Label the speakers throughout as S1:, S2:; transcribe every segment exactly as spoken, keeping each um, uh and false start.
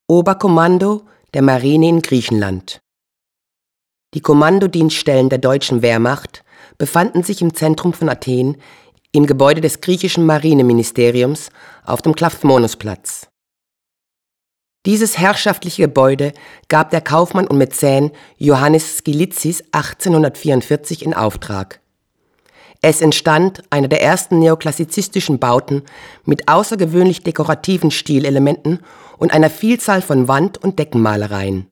S1: Oberkommando der Marine in Griechenland. Die Kommandodienststellen der deutschen Wehrmacht befanden sich im Zentrum von Athen im Gebäude des griechischen Marineministeriums auf dem Klaphmonosplatz. Dieses herrschaftliche Gebäude gab der Kaufmann und Mäzen Ioannis Skylitzis achtzehnhundertvierundvierzig in Auftrag. Es entstand einer der ersten neoklassizistischen Bauten mit außergewöhnlich dekorativen Stilelementen und einer Vielzahl von Wand- und Deckenmalereien.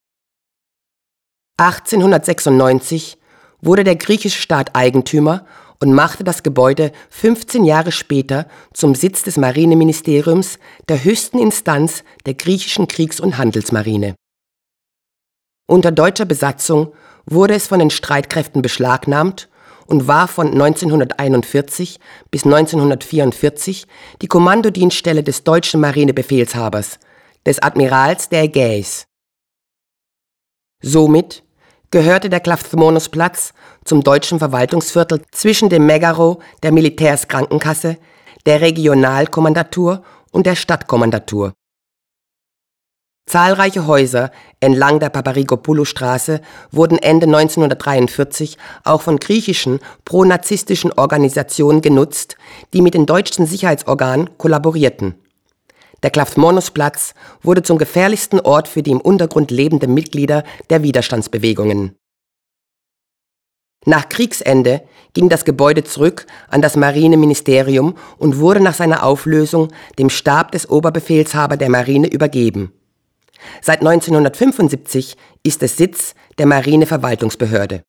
S1: achtzehnhundertsechsundneunzig wurde der griechische Staat Eigentümer und machte das Gebäude fünfzehn Jahre später zum Sitz des Marineministeriums, der höchsten Instanz der griechischen Kriegs- und Handelsmarine. Unter deutscher Besatzung wurde es von den Streitkräften beschlagnahmt und war von neunzehnhunderteinundvierzig bis neunzehnhundertvierundvierzig die Kommandodienststelle des deutschen Marinebefehlshabers, des Admirals der Ägäis. Somit gehörte der Klaphmonosplatz zum deutschen Verwaltungsviertel zwischen dem Megaro der Militärskrankenkasse, der Regionalkommandatur und der Stadtkommandatur. Zahlreiche Häuser entlang der Paparrigopoulos-Straße wurden Ende neunzehnhundertdreiundvierzig auch von griechischen pronazistischen Organisationen genutzt, die mit den deutschen Sicherheitsorganen kollaborierten. Der Klaphmonosplatz wurde zum gefährlichsten Ort für die im Untergrund lebenden Mitglieder der Widerstandsbewegungen. Nach Kriegsende ging das Gebäude zurück an das Marineministerium und wurde nach seiner Auflösung dem Stab des Oberbefehlshabers der Marine übergeben. Seit neunzehnhundertfünfundsiebzig ist es Sitz der Marineverwaltungsbehörde.